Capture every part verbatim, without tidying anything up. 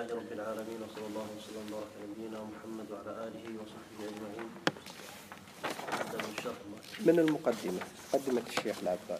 لله رب العالمين، وصلى الله وسلم وبارك على نبينا محمد وعلى آله وصحبه أجمعين. من المقدمة، مقدمة الشيخ العباد.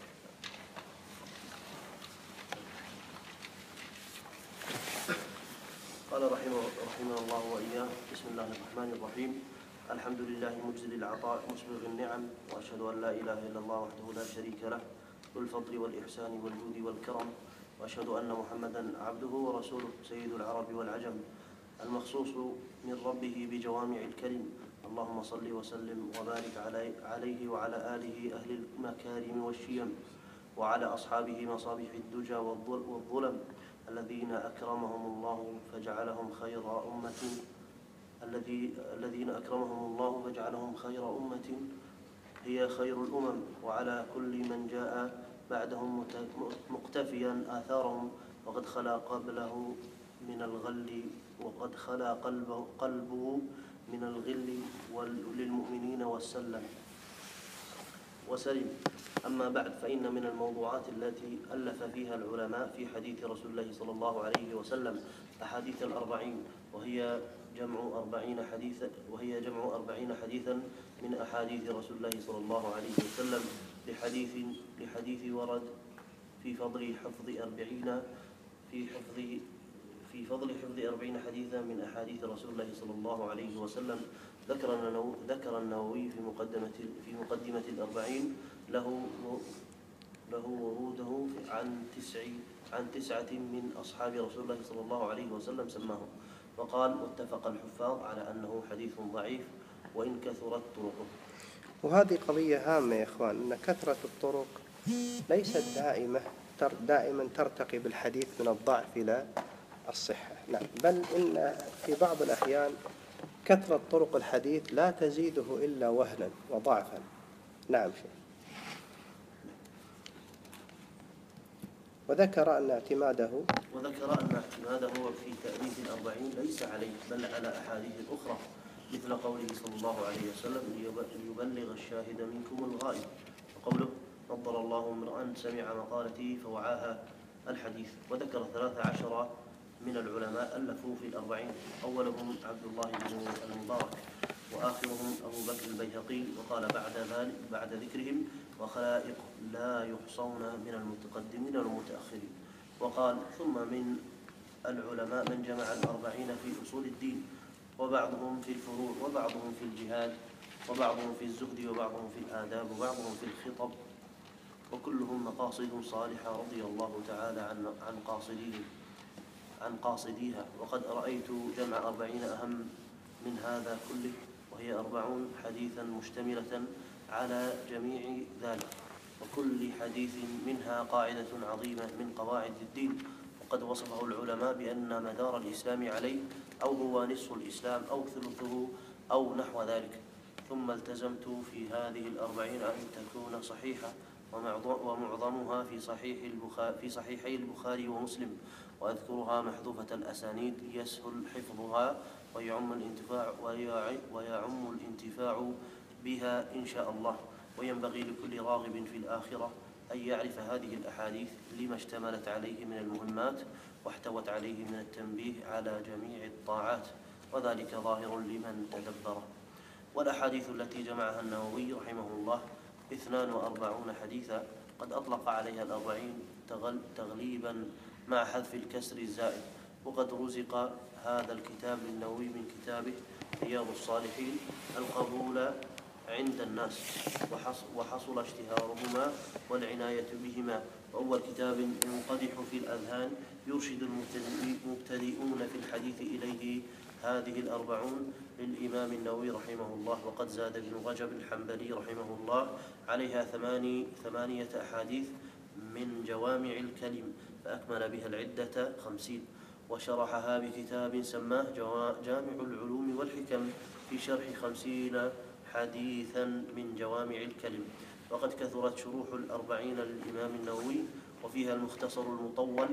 قال رحمه, رحمه الله وإياه. بسم الله الرحمن الرحيم. الحمد لله مجزل العطاء مسبغ النعم، وأشهد أن لا إله إلا الله وحده لا شريك له ذو الفضل والإحسان والجود والكرم، وأشهد أن محمدا عبده ورسوله سيد العرب والعجم المخصوص من ربه بجوامع الكلم. اللهم صل وسلم وبارك عليه وعلى آله أهل المكارم والشيم، وعلى أصحابه مصابيح الدجى والظلم الذين أكرمهم الله فجعلهم خير أمة الذي الذين أكرمهم الله فجعلهم خير أمة هي خير الأمم، وعلى كل من جاء بعدهم مقتفيا آثارهم، وقد خلا قبله من الغل وقد خلا قلبه, قلبه من الغل للمؤمنين والسلم وسلم. أما بعد، فإن من الموضوعات التي ألف فيها العلماء في حديث رسول الله صلى الله عليه وسلم أحاديث الأربعين، وهي جمع أربعين حديثا وهي جمع أربعين حديثا من أحاديث رسول الله صلى الله عليه وسلم لحديث لحديث ورد في فضل حفظ أربعين في حفظ في فضل حفظ أربعين حديثا من أحاديث رسول الله صلى الله عليه وسلم. ذكر ذكر النووي في مقدمة في مقدمة الأربعين له له وروده عن تسع عن تسعة من أصحاب رسول الله صلى الله عليه وسلم سماهم، وقال: واتفق الحفاظ على أنه حديث ضعيف وإن كثرت طرقه. وهذه قضية هامة يا إخوان، أن كثرة الطرق ليست دائمة دائما ترتقي بالحديث من الضعف إلى الصحة، نعم، بل إن في بعض الأحيان كثرة طرق الحديث لا تزيده إلا وهنا وضعفا. نعم شيخ. وذكر أن اعتماده وذكر أن اعتماده في تأليف الأربعين ليس عليه بل على أحاديث أخرى، مثل قوله صلى الله عليه وسلم: ليبلغ الشاهد منكم الغائب، وقوله: نضر الله امرأ سمع مقالتي فوعاها، الحديث. وذكر ثلاث عشر من العلماء ألفوا في الأربعين، أولهم عبد الله بن المبارك، وآخرهم أبو بكر البيهقي، وقال بعد ذلك بعد ذكرهم: وخلائق لا يحصون من المتقدمين والمتأخرين. وقال: ثم من العلماء من جمع الأربعين في أصول الدين، وبعضهم في الفروع، وبعضهم في الجهاد، وبعضهم في الزهد، وبعضهم في الآداب، وبعضهم في الخطب، وكلهم مقاصد صالحة رضي الله تعالى عن عن قاصديهم عن قاصديها. وقد رأيت جمع أربعين أهم من هذا كله، وهي أربعون حديثا مشتملة على جميع ذلك، وكل حديث منها قاعدة عظيمة من قواعد الدين، وقد وصفه العلماء بأن مدار الإسلام عليه أو هو نصف الإسلام أو ثلثه أو نحو ذلك. ثم التزمت في هذه الأربعين أن تكون صحيحة، ومعظمها في صحيح البخاري في صحيحي البخاري ومسلم، وأذكرها محذوفة الأسانيد يسهل حفظها ويعم الانتفاع ويعم الانتفاع بها إن شاء الله. وينبغي لكل راغب في الآخرة أن يعرف هذه الأحاديث لما اشتملت عليه من المهمات، واحتوت عليه من التنبيه على جميع الطاعات، وذلك ظاهر لمن تدبره. والأحاديث التي جمعها النووي رحمه الله اثنان وأربعون حديثا، قد أطلق عليها الأربعين تغليبا مع حذف الكسر الزائد، وقد رزق هذا الكتاب للنووي من كتابه رياض الصالحين القبول عند الناس، وحصل اشتهارهما والعناية بهما. وأول كتاب ينقدح في الأذهان يرشد المبتدئون في الحديث إليه هذه الأربعون للإمام النووي رحمه الله. وقد زاد ابن رجب الحنبلي رحمه الله عليها ثماني ثمانية أحاديث من جوامع الكلم، فأكمل بها العدة خمسين، وشرحها بكتاب سماه جامع العلوم والحكم في شرح خمسين حديثا من جوامع الكلم. وقد كثرت شروح الأربعين للإمام النووي، وفيها المختصر المطول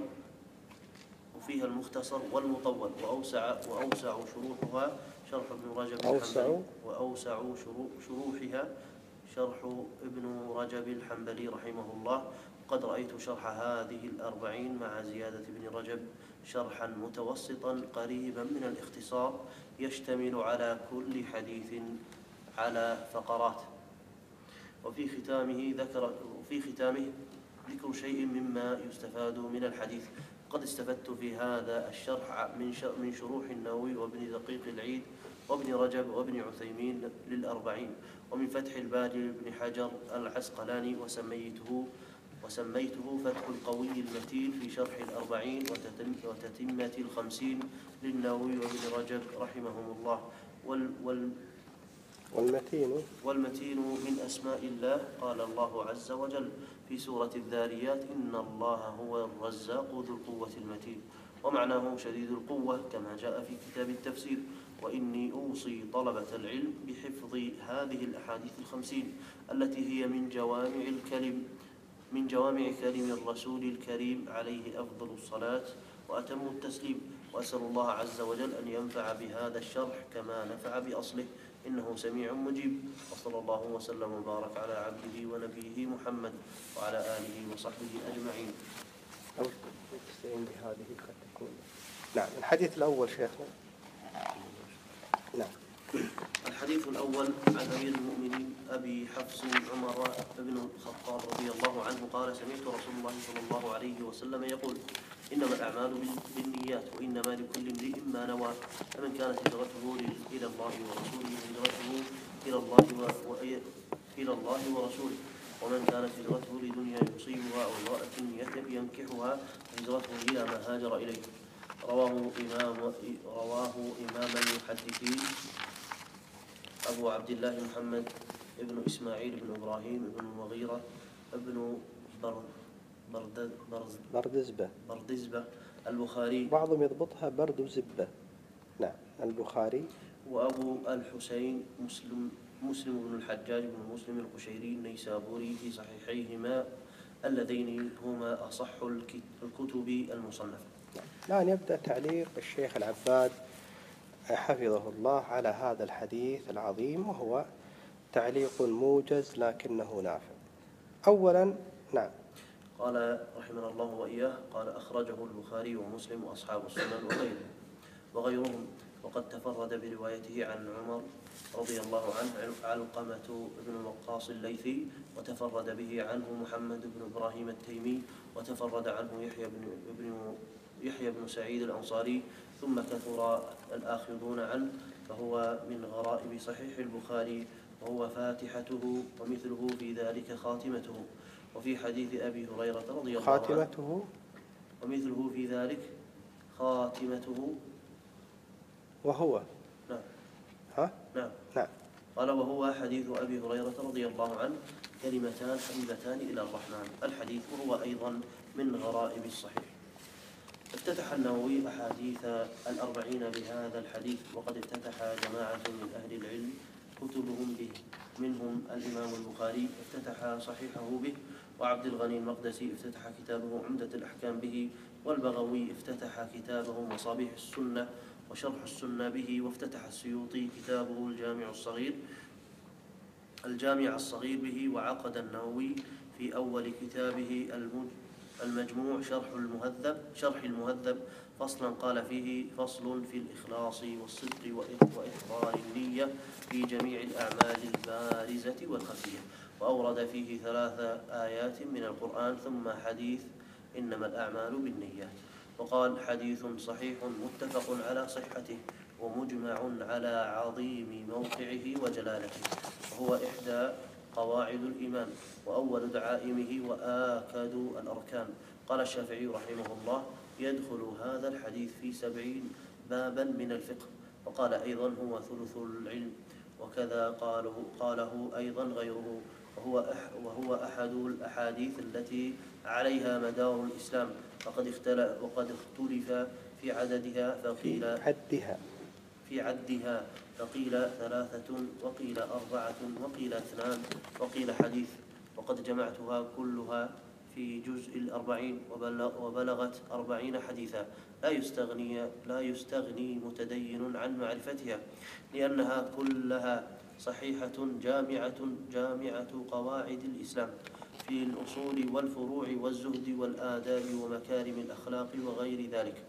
وفيها المختصر والمطول، وأوسع وأوسع شروحها شرح ابن رجب الحنبلي وأوسع شروحها شرح ابن رجب الحنبلي رحمه الله. قد رأيت شرح هذه الأربعين مع زيادة ابن رجب شرحا متوسطا قريبا من الاختصار يشتمل على كل حديث على فقرات. وفي ختامه ذكر وفي ختامه ذكر شيء مما يستفاد من الحديث. قد استفدت في هذا الشرح من شروح النووي وابن دقيق العيد وابن رجب وابن عثيمين للأربعين، ومن فتح الباري لابن حجر العسقلاني، وسميته وسميته فتح القوي المتين في شرح الأربعين وتتمة الخمسين للنووي وابن رجب رحمهم الله. وال وال والمتين والمتين من أسماء الله. قال الله عز وجل في سورة الذاريات: إن الله هو الرزاق ذو القوة المتين، ومعناه شديد القوة كما جاء في كتاب التفسير. وإني أوصي طلبة العلم بحفظ هذه الأحاديث الخمسين التي هي من جوامع الكلم من جوامع كلم الرسول الكريم عليه أفضل الصلاة وأتم التسليم. وأسأل الله عز وجل أن ينفع بهذا الشرح كما نفع بأصله، إنه سميع مجيب. وصلى الله وسلم وبارك على عبده ونبيه محمد وعلى آله وصحبه أجمعين. أو تستعين بهذه قد تكون. نعم. الحديث الأول شيخنا. نعم. الحديث الأول عن أمير المؤمنين أبي حفص عمر بن الخطاب رضي الله عنه قال: سمعت رسول الله صلى الله عليه وسلم يقول: إنما الأعمال بالنيات وإنما لكل امرئ ما نوى، فمن كانت هجرته إلى الله ورسوله هجرته إلى الله وإلى الله ورسوله، ومن كانت هجرته لدنيا يصيبها أو امرأة ينكحها هجرته إلى ما هاجر إليه. رواه إمام رواه إمام المحدثين أبو عبد الله محمد ابن إسماعيل بن إبراهيم بن المغيرة ابن بر برد برز بردزبة بردزبة البخاري، بعضهم يضبطها بردزبة. نعم. البخاري. وأبو الحسين مسلم مسلم بن الحجاج بن مسلم القشيري النيسابوري في صحيحيهما اللذين هما أصح الكتب المصنفة. الآن يبدأ تعليق الشيخ العباد حفظه الله على هذا الحديث العظيم، وهو تعليق موجز لكنه نافع. أولا نعم. قال رحمنا الله وإياه: قال: أخرجه البخاري ومسلم وأصحاب السنن وغيرهم وغيرهم وقد تفرد بروايته عن عمر رضي الله عنه علقمة بن الوقاص الليثي، وتفرد به عنه محمد بن إبراهيم التيمي، وتفرد عنه يحيى بن ابن يحيى بن سعيد الأنصاري، ثم كثر الآخذون عنه، فهو من غرائب صحيح البخاري، وهو فاتحته، ومثله في ذلك خاتمته. وفي حديث أبي هريرة رضي الله عنه خاتمته ومثله في ذلك خاتمته وهو نعم ها نعم نعم قال: وهو حديث أبي هريرة رضي الله عنه كلمتان حبيبتان إلى الرحمن. الحديث وهو أيضا من غرائب الصحيح. افتتح النووي أحاديث الأربعين بهذا الحديث، وقد افتتح جماعة من أهل العلم كتبهم به، منهم الإمام البخاري افتتح صحيحه به، وعبد الغني المقدسي افتتح كتابه عمدة الأحكام به، والبغوي افتتح كتابه مصابيح السنة وشرح السنة به، وافتتح السيوطي كتابه الجامع الصغير الجامع الصغير به، وعقد النووي في أول كتابه المجموع شرح المهذب شرح المهذب فصلا قال فيه: فصل في الإخلاص والصدق وإحضار النية في جميع الأعمال البارزة والخفية، وأورد فيه ثلاث آيات من القرآن، ثم حديث إنما الأعمال بالنيات. وقال: حديث صحيح متفق على صحته ومجمع على عظيم موقعه وجلالته، وهو إحدى قواعد الإيمان وأول دعائمه وآكد الأركان. قال الشافعي رحمه الله: يدخل هذا الحديث في سبعين بابا من الفقه. وقال أيضا: هو ثلث العلم. وكذا قاله, قاله أيضا غيره، وهو, أح وهو أحد الأحاديث التي عليها مدار الإسلام، وقد اختلف, وقد اختلف في عددها، فقيل عدها في عدها فقيل ثلاثة، وقيل أربعة، وقيل اثنان، وقيل حديث. وقد جمعتها كلها في جزء الأربعين، وبلغت أربعين حديثا، لا يستغني لا يستغني متدين عن معرفتها، لأنها كلها صحيحة جامعة جامعة قواعد الإسلام في الأصول والفروع والزهد والآداب ومكارم الأخلاق وغير ذلك.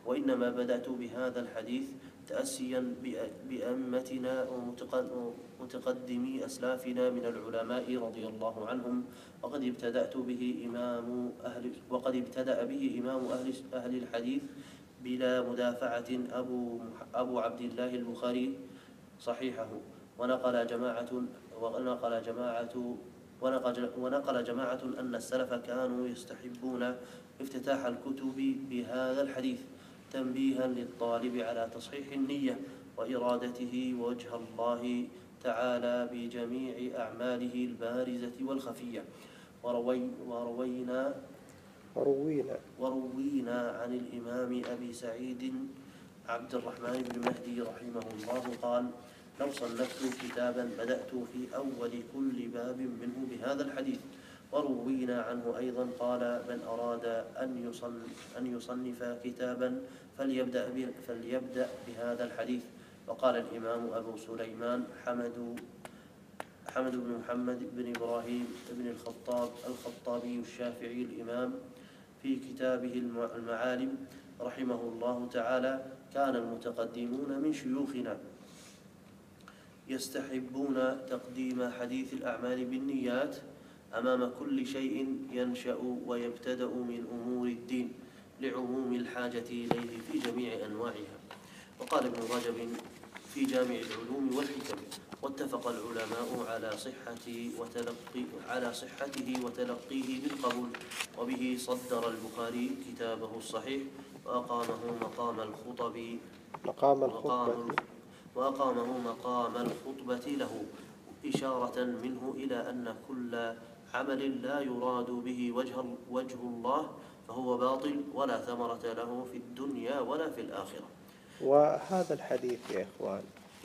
وإنما بدأت بهذا الحديث تأسيا بأئمتنا ومتقدمي أسلافنا من العلماء رضي الله عنهم، وقد ابتدأت به إمام أهل وقد ابتدأ به إمام أهل أهل الحديث بلا مدافعة أبو أبو عبد الله البخاري صحيحه، ونقل جماعة ونقل جماعة ونقل جماعة أن السلف كانوا يستحبون افتتاح الكتب بهذا الحديث تنبيها للطالب على تصحيح النية وإرادته وجه الله تعالى بجميع أعماله البارزة والخفية. وروي وروينا وروينا وروينا عن الإمام أبي سعيد عبد الرحمن بن مهدي رحمه الله قال: لو صنفت كتابا بدأت في أول كل باب منه بهذا الحديث. وروينا عنه أيضا قال: من أراد أن يصنف, أن يصنف كتابا فليبدأ, فليبدأ بهذا الحديث. وقال الإمام أبو سليمان حمد حمد بن محمد بن إبراهيم بن الخطاب الخطابي الشافعي الإمام في كتابه المعالم رحمه الله تعالى: كان المتقدمون من شيوخنا يستحبون تقديم حديث الأعمال بالنيات أمام كل شيء ينشأ ويبتدأ من أمور الدين لعموم الحاجة إليه في جميع أنواعها. وقال ابن رجب في جامع العلوم والحكم: واتفق العلماء على صحة وتلقي على صحته وتلقيه بالقبول، وبه صدر البخاري كتابه الصحيح وأقامه مقام الخطب مقام الخطبة وأقامه مقام الخطبة له، إشارة منه إلى أن كل عمل لا يراد به وجه, وجه الله فهو باطل ولا ثمرة له في الدنيا ولا في الآخرة. وهذا الحديث يا إخوان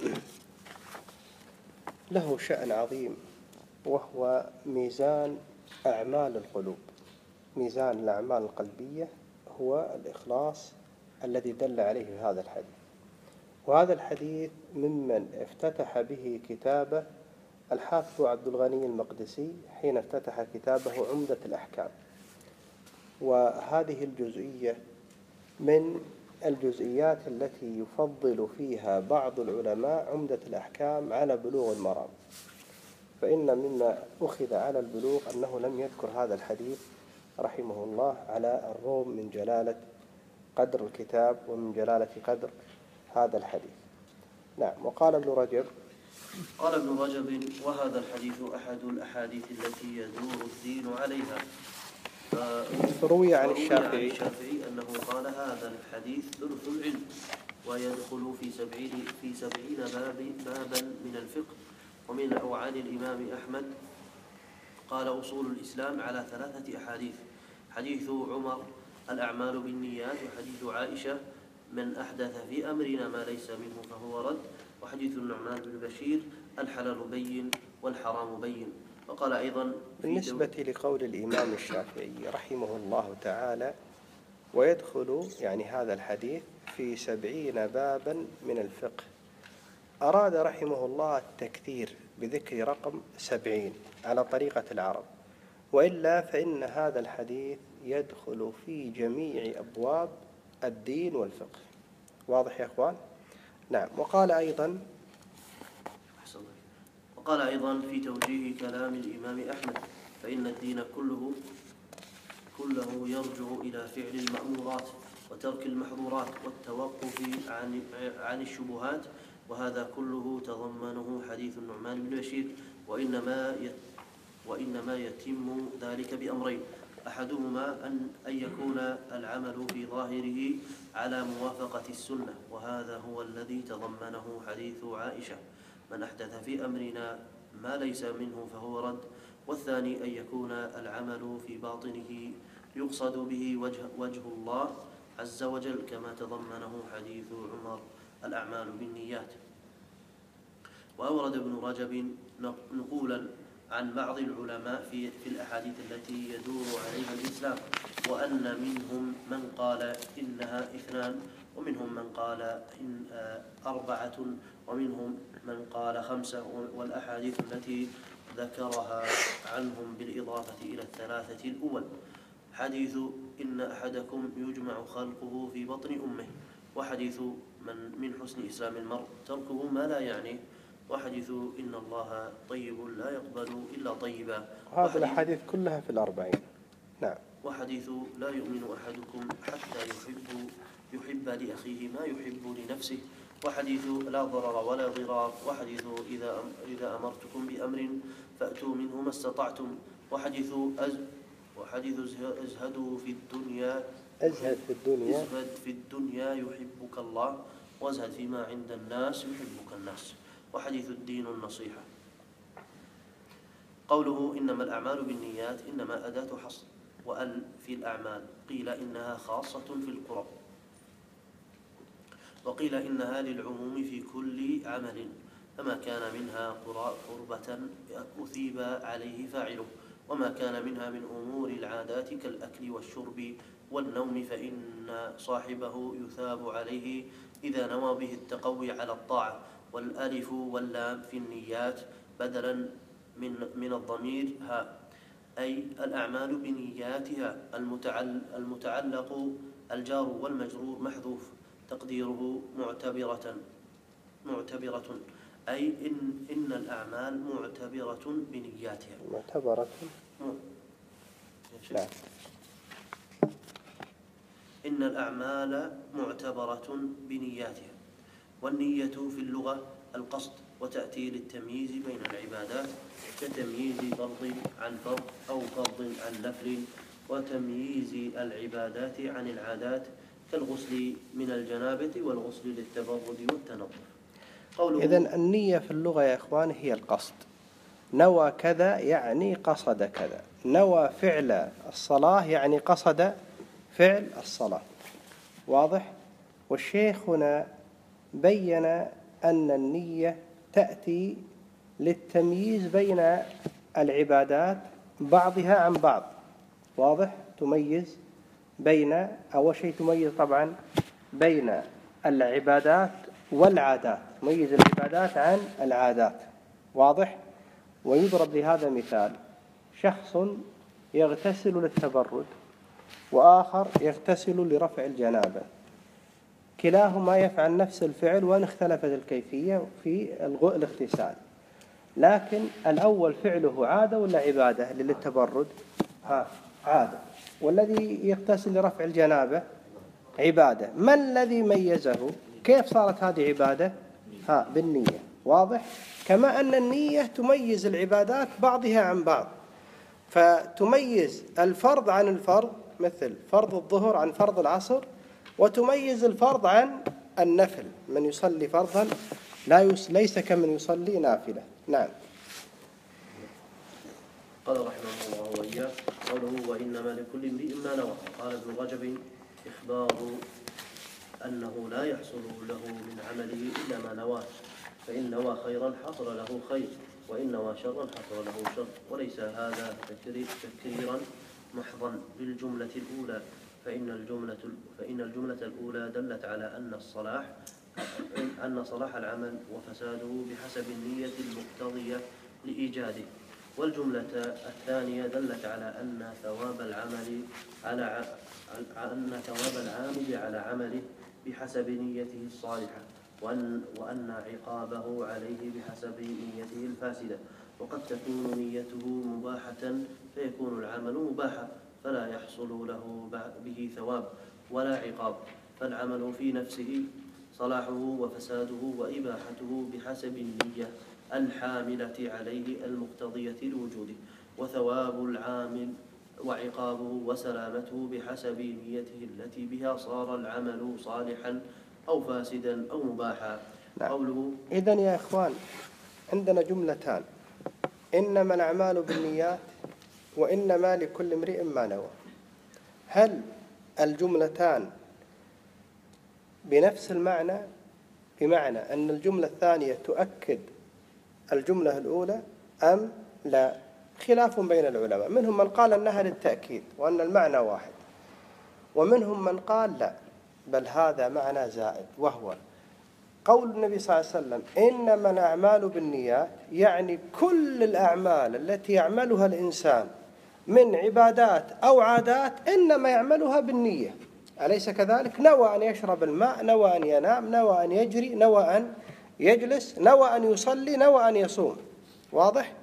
له شأن عظيم، وهو ميزان أعمال القلوب. ميزان الأعمال القلبية هو الإخلاص الذي دل عليه هذا الحديث. وهذا الحديث ممن افتتح به كتابه الحافظ عبد الغني المقدسي حين افتتح كتابه عمدة الأحكام. وهذه الجزئية من الجزئيات التي يفضل فيها بعض العلماء عمدة الأحكام على بلوغ المرام، فإن مما أخذ على البلوغ أنه لم يذكر هذا الحديث رحمه الله على الروم من جلالة قدر الكتاب ومن جلالة قدر هذا الحديث. نعم. وقال ابن رجب قال ابن رجب: وهذا الحديث أحد الأحاديث التي يدور الدين عليها. روي عن الشافعي أنه قال: هذا الحديث ثلث العلم، ويدخل في سبعين في سبعين باب بابا من الفقه. ومن وعن الإمام أحمد قال: أصول الإسلام على ثلاثة أحاديث: حديث عمر الأعمال بالنيات، وحديث عائشة من أحدث في أمرنا ما ليس منه فهو رد، وحديث النعمان بن بشير الحلال بين والحرام بين. وقال أيضا بالنسبة لقول الإمام الشافعي رحمه الله تعالى: ويدخل يعني هذا الحديث في سبعين بابا من الفقه، أراد رحمه الله التكثير بذكر رقم سبعين على طريقة العرب، وإلا فإن هذا الحديث يدخل في جميع أبواب الدين والفقه. واضح يا أخوان؟ نعم. وقال أيضا وقال أيضا في توجيه كلام الإمام أحمد: فإن الدين كله كله يرجع إلى فعل المأمورات وترك المحظورات والتوقف عن عن الشبهات، وهذا كله تضمنه حديث النعمان بن بشير. وإنما وإنما يتم ذلك بأمرين: أحدهما أن أن يكون العمل في ظاهره على موافقة السنة، وهذا هو الذي تضمنه حديث عائشة: من أحدث في أمرنا ما ليس منه فهو رد. والثاني أن يكون العمل في باطنه يقصد به وجه, وجه الله عز وجل، كما تضمنه حديث عمر الأعمال بالنيات. وأورد ابن رجب نقولا عن بعض العلماء في, في الأحاديث التي يدور عليها الإسلام، وأن منهم من قال إنها اثنان، ومنهم من قال إن أربعة، ومنهم من قال خمسة، والأحاديث التي ذكرها عنهم بالإضافة إلى الثلاثة الأول. حديث إن أحدكم يجمع خلقه في بطن أمه، وحديث من من حسن إسلام المرء تركه ما لا يعنيه، وحديث إن الله طيب لا يقبل إلا طيبا. هذه الأحاديث كلها في الأربعين. نعم. وحديث لا يؤمن أحدكم حتى يحب يحب لأخيه ما يحب لنفسه، وحديث لا ضرر ولا ضرار، وحديث إذا إذا أمرتكم بأمر فأتوا منه ما استطعتم، وحديث أز وحديث ازهدوا في الدنيا ازهد في الدنيا ازهد في الدنيا يحبك الله، وازهد فيما عند الناس يحبك الناس، وحديث الدين النصيحة. قوله إنما الأعمال بالنيات إنما أداة حصر، وأل في الأعمال قيل إنها خاصة في القرب، وقيل إنها للعموم في كل عمل، فما كان منها قربة أثيب عليه فاعله، وما كان منها من أمور العادات كالأكل والشرب والنوم فإن صاحبه يثاب عليه إذا نوى به التقوي على الطاعة. والألف واللام في النيات بدلا من من الضمير ها، أي الأعمال بنياتها. المتعلق الجار والمجرور محذوف تقديره معتبرة معتبرة أي إن إن الأعمال معتبرة بنياتها. معتبرة. لا. إن الأعمال معتبرة بنياتها. والنية في اللغة القصد، وتأتي للتمييز بين العبادات كتمييز فرض عن فرض أو فرض عن نفل، وتمييز العبادات عن العادات كالغسل من الجنابة والغسل للتبرد والتنظف. إذن النية في اللغة يا إخوان هي القصد. نوى كذا يعني قصد كذا، نوى فعل الصلاة يعني قصد فعل الصلاة. واضح؟ والشيخ هنا بين أن النية تأتي للتمييز بين العبادات بعضها عن بعض. واضح؟ تميز بين، أول شيء تميز طبعا بين العبادات والعادات، تميز العبادات عن العادات. واضح؟ ويضرب لهذا مثال: شخص يغتسل للتبرد وآخر يغتسل لرفع الجنابة، كلاهما يفعل نفس الفعل وإن اختلفت الكيفية في الاغتسال، لكن الأول فعله عادة ولا عبادة للتبرد؟ ها عادة. والذي يغتسل لرفع الجنابة عبادة. ما الذي ميزه؟ كيف صارت هذه عبادة؟ ها بالنية. واضح؟ كما أن النية تميز العبادات بعضها عن بعض، فتميز الفرض عن الفرض، مثل فرض الظهر عن فرض العصر، وتميز الفرض عن النفل، من يصلي فرضا لا يس ليس كمن يصلي نافلة. نعم. قال رحمه الله وإياه قوله وإنما لكل امرئ ما نوى. قال ابن رجب إخبار أنه لا يحصل له من عمله إلا ما نواه، فإن نوى خيرا حصل له خير، وإن نوى شرا حصل له شر، وليس هذا تكريرا محضا للجملة الأولى، فإن الجملة فإن الجملة الأولى دلت على أن الصلاح أن صلاح العمل وفساده بحسب النية المقتضية لإيجاده، والجملة الثانية دلت على أن ثواب العمل على أن ثواب العامل على عمله بحسب نيته الصالحة، وأن وأن عقابه عليه بحسب نيته الفاسدة. وقد تكون نيته مباحة فيكون العمل مباحا فلا يحصل له به ثواب ولا عقاب، فالعمل في نفسه صلاحه وفساده وإباحته بحسب النية الحاملة عليه المقتضية لوجوده، وثواب العامل وعقابه وسلامته بحسب نيته التي بها صار العمل صالحا أو فاسدا أو مباحا. قوله إذن يا إخوان عندنا جملتان: إنما الأعمال بالنيات، وإنما لكل امرئ ما نوى. هل الجملتان بنفس المعنى، بمعنى أن الجملة الثانية تؤكد الجملة الأولى أم لا؟ خلاف بين العلماء، منهم من قال أنها للتأكيد وأن المعنى واحد، ومنهم من قال لا، بل هذا معنى زائد، وهو قول النبي صلى الله عليه وسلم إنما الأعمال بالنيات، يعني كل الأعمال التي يعملها الإنسان من عبادات أو عادات إنما يعملها بالنية، أليس كذلك؟ نوى أن يشرب الماء، نوى أن ينام، نوى أن يجري، نوى أن يجلس، نوى أن يصلي، نوى أن يصوم. واضح؟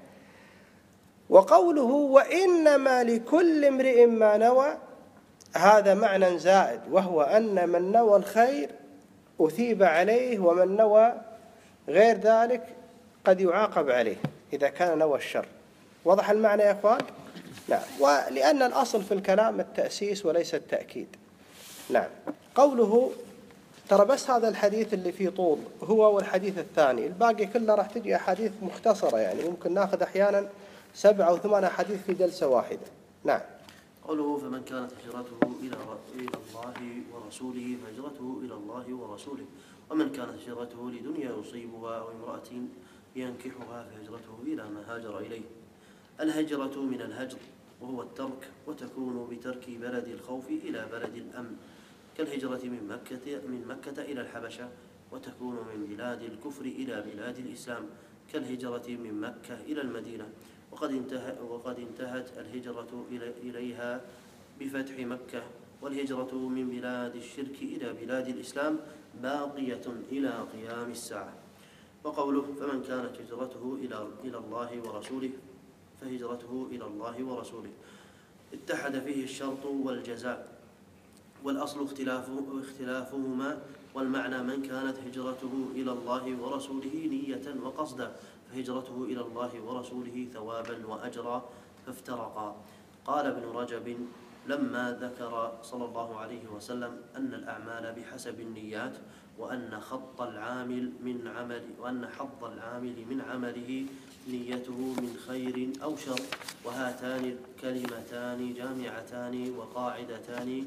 وقوله وإنما لكل امرئ ما نوى، هذا معنى زائد، وهو أن من نوى الخير أثيب عليه، ومن نوى غير ذلك قد يعاقب عليه إذا كان نوى الشر. وضح المعنى يا أخوان؟ نعم. ولأن الأصل في الكلام التأسيس وليس التأكيد. نعم. قوله ترى بس هذا الحديث اللي فيه طول هو والحديث الثاني، الباقي كله راح تجي أحاديث مختصرة، يعني ممكن ناخذ أحيانا سبعة أو ثمان أحاديث في جلسة واحدة. نعم. قوله فمن كانت هجرته إلى إلى الله ورسوله فهجرته إلى الله ورسوله، ومن كانت هجرته لدنيا يصيبها أو امرأة ينكحها فهجرته إلى ما هاجر إليه. الهجرة من الهجر وهو الترك، وتكون بترك بلد الخوف إلى بلد الأمن، كالهجرة من مكة من مكة إلى الحبشة، وتكون من بلاد الكفر إلى بلاد الإسلام، كالهجرة من مكة إلى المدينة. وقد انتهت, وقد انتهت الهجرة إليها بفتح مكة، والهجرة من بلاد الشرك إلى بلاد الإسلام باقية إلى قيام الساعة. وقوله فمن كانت هجرته إلى الله ورسوله فهجرته إلى الله ورسوله، اتحد فيه الشرط والجزاء، والأصل اختلافه اختلافهما، والمعنى من كانت هجرته إلى الله ورسوله نية وقصدا فهجرته إلى الله ورسوله ثوابا وأجرا، فافترقا. قال ابن رجب لما ذكر صلى الله عليه وسلم أن الأعمال بحسب النيات، وأن خط العامل من عمل وأن حظ العامل من عمله نيته من خير أو شر، وهاتان الكلمتان جامعتان وقاعدتان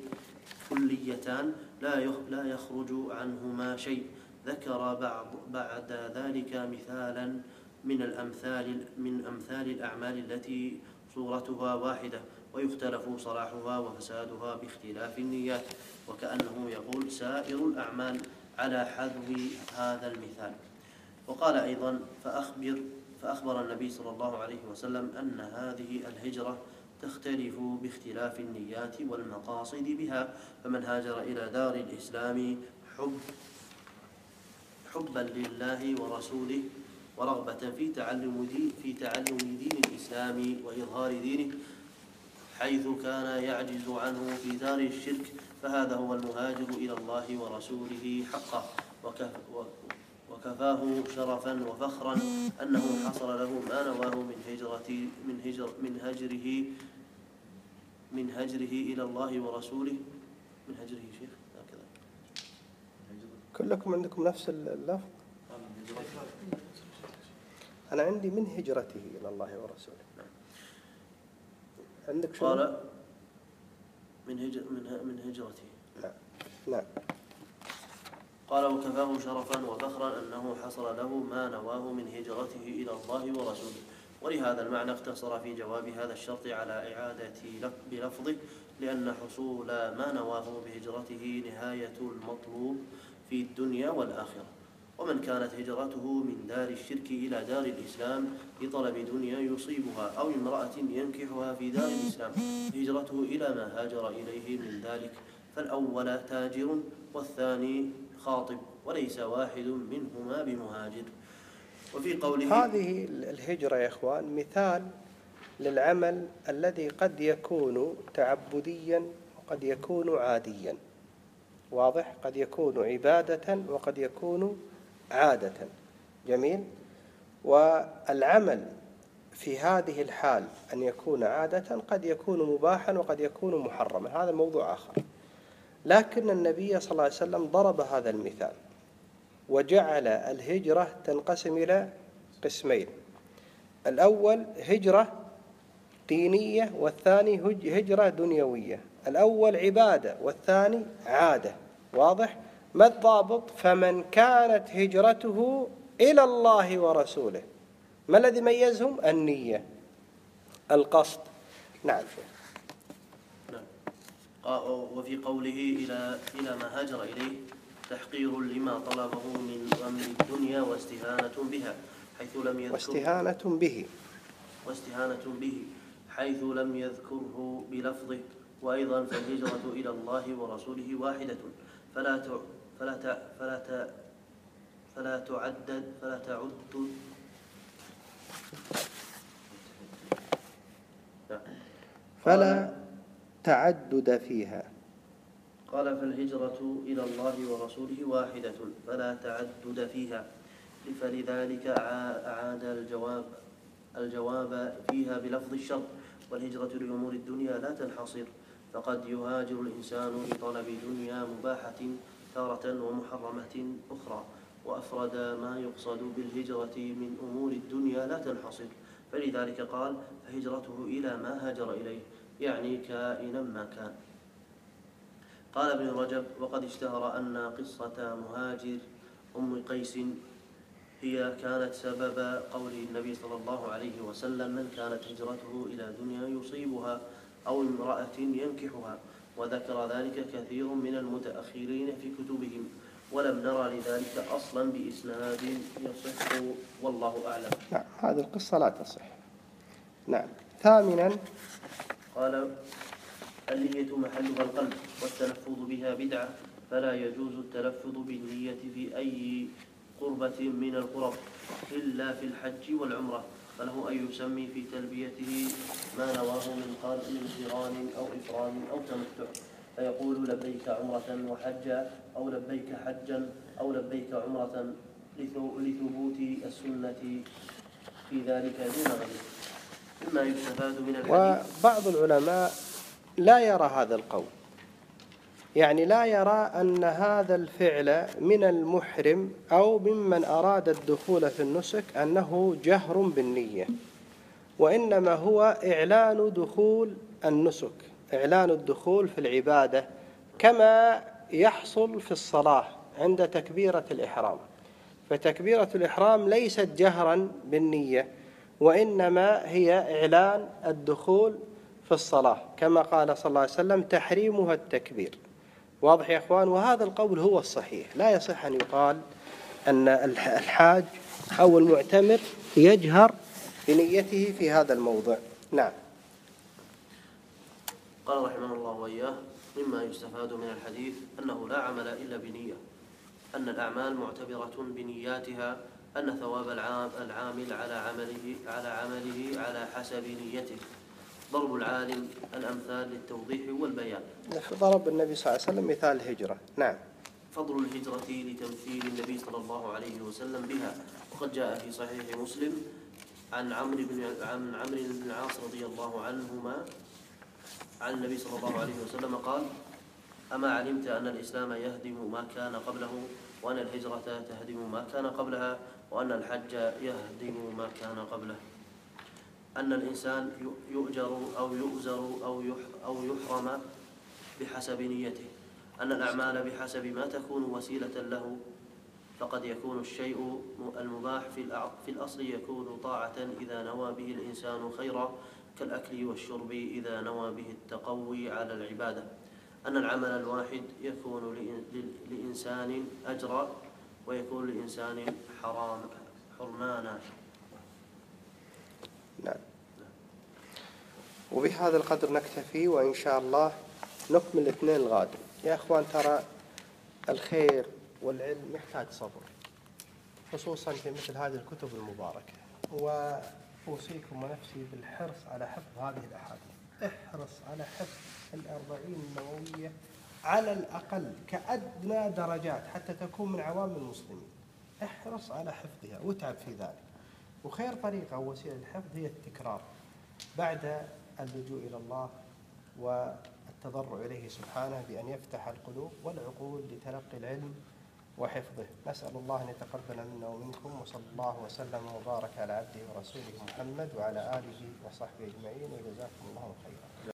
كليتان لا يخرج عنهما شيء. ذكر بعض بعد ذلك مثالا من الأمثال من أمثال الأعمال التي صورتها واحدة ويختلف صلاحها وفسادها باختلاف النيات، وكأنه يقول سائر الأعمال على حذو هذا المثال. وقال أيضا فأخبر فأخبر النبي صلى الله عليه وسلم أن هذه الهجرة تختلف باختلاف النيات والمقاصد بها، فمن هاجر إلى دار الإسلام حب حبا لله ورسوله ورغبة في تعلم دين في تعلم دين الإسلام وإظهار دينه حيث كان يعجز عنه في دار الشرك، فهذا هو المهاجر إلى الله ورسوله حقا، وكفاه شرفا وفخرا أنه حصل له ما نواه من هجرة من هجر من هجره من هجره إلى الله ورسوله من هجره شيخ هكذا. كلكم عندكم نفس اللفظ؟ أنا عندي من هجرته إلى الله ورسوله. عندك شو؟ قال من هجر من من هجرته. نعم. نعم. قال وكفاه شرفا وفخرا أنه حصل له ما نواه من هجرته إلى الله ورسوله. ولهذا المعنى اقتصر في جواب هذا الشرط على إعادة بلفظه، لأن حصول ما نواه بهجرته نهاية المطلوب في الدنيا والآخرة. ومن كانت هجرته من دار الشرك إلى دار الإسلام لطلب دنيا يصيبها أو امرأة ينكحها في دار الإسلام هجرته إلى ما هاجر إليه من ذلك، فالأول تاجر والثاني خاطب، وليس واحد منهما بمهاجر. وفي قوله هذه الهجرة يا إخوان مثال للعمل الذي قد يكون تعبديا وقد يكون عاديا. واضح؟ قد يكون عبادة وقد يكون عادة. جميل. والعمل في هذه الحال أن يكون عادة قد يكون مباحا وقد يكون محرما، هذا موضوع آخر. لكن النبي صلى الله عليه وسلم ضرب هذا المثال وجعل الهجرة تنقسم إلى قسمين: الأول هجرة دينية والثاني هجرة دنيوية. الأول عبادة والثاني عادة. واضح؟ ما الضابط؟ فمن كانت هجرته إلى الله ورسوله. ما الذي ميزهم؟ النية، القصد. نعم شيخ. نعم. وفي قوله إلى إلى ما هاجر إليه تحقير لما طلبه من أمر الدنيا واستهانة بها، حيث لم يذكر واستهانة به واستهانة به حيث لم يذكره بلفظه. وأيضا فالهجرة إلى الله ورسوله واحدة فلا ت... فلا ت... فلا ت... فلا تعدد فلا تعد فلا تعدد فيها. قال فالهجرة إلى الله ورسوله واحدة فلا تعدد فيها، فلذلك أعاد الجواب الجواب فيها بلفظ الشرط. والهجرة لأمور الدنيا لا تنحصر، فقد يهاجر الإنسان لطلب دنيا مباحة تارة ومحرمة أخرى، وأفرد ما يقصد بالهجرة من أمور الدنيا لا تنحصر، فلذلك قال فهجرته إلى ما هاجر إليه، يعني كائنا ما كان. قال ابن رجب وقد اشتهر أن قصة مهاجر أم قيس هي كانت سبب قول النبي صلى الله عليه وسلم من كانت هجرته إلى دنيا يصيبها أو امرأة ينكحها، وذكر ذلك كثير من المتأخرين في كتبهم، ولم نرى لذلك أصلا بإسناد يصح والله أعلم. نعم، هذه القصة لا تصح. نعم. ثامنا قال النية محلها القلب، والتلفظ بها بدعة، فلا يجوز التلفظ بالنية في أي قربة من القرب إلا في الحج والعمرة، فله أن يسمي في تلبيته ما نواه من من قران أو إفراد أو تمتع، فيقول لبيك عمرة وحجا، أو لبيك حجا، أو لبيك عمرة، لثبوت السنة في ذلك دون غيره. مما يستفاد من الحديث. وبعض العلماء لا يرى هذا القول، يعني لا يرى أن هذا الفعل من المحرم أو ممن أراد الدخول في النسك أنه جهر بالنية، وإنما هو إعلان دخول النسك، إعلان الدخول في العبادة، كما يحصل في الصلاة عند تكبيرة الإحرام. فتكبيرة الإحرام ليست جهرا بالنية، وإنما هي إعلان الدخول في الصلاة، كما قال صلى الله عليه وسلم تحريمها التكبير. واضح يا أخوان؟ وهذا القول هو الصحيح. لا يصح أن يقال أن الحاج أو المعتمر يجهر بنيته في هذا الموضع. نعم. قال رحمه الله وإياه مما يستفاد من الحديث أنه لا عمل إلا بنية، أن الأعمال معتبرة بنياتها، أن ثواب العامل على عمله على عمله على حسب نيته. ضرب العالم الأمثال للتوضيح والبيان. ضرب النبي صلى الله عليه وسلم مثال الهجرة. نعم. فضل الهجرة لتمثيل النبي صلى الله عليه وسلم بها، وقد جاء في صحيح مسلم عن عمرو بن عن عمرو بن العاص رضي الله عنهما عن النبي صلى الله عليه وسلم قال: أما علمت أن الإسلام يهدم ما كان قبله، وأن الهجرة تهدم ما كان قبلها، وأن الحج يهدم ما كان قبله. أن الإنسان يؤجر أو يؤزر أو يحرم بحسب نيته، أن الأعمال بحسب ما تكون وسيلة له، فقد يكون الشيء المباح في الأصل يكون طاعة إذا نوى به الإنسان خيرا، كالأكل والشرب إذا نوى به التقوي على العبادة. أن العمل الواحد يكون لإنسان أجرا ويكون لإنسان حرام حرمانا. نعم. وبهذا القدر نكتفي، وإن شاء الله نكمل الاثنين القادم. يا أخوان، ترى الخير والعلم يحتاج صبر، خصوصا في مثل هذه الكتب المباركة، وأوصيكم ونفسي بالحرص على حفظ هذه الأحاديث. احرص على حفظ الأربعين النووية على الأقل كأدنى درجات حتى تكون من عوام المسلمين. احرص على حفظها واتعب في ذلك. وخير طريقة ووسيلة الحفظ هي التكرار بعد اللجوء إلى الله والتضرع إليه سبحانه بأن يفتح القلوب والعقول لتلقي العلم وحفظه. نسأل الله أن يتقبل منا ومنكم، وصلى الله وسلم وبارك على عبده ورسوله محمد وعلى آله وصحبه أجمعين، وجزاكم الله خيرا.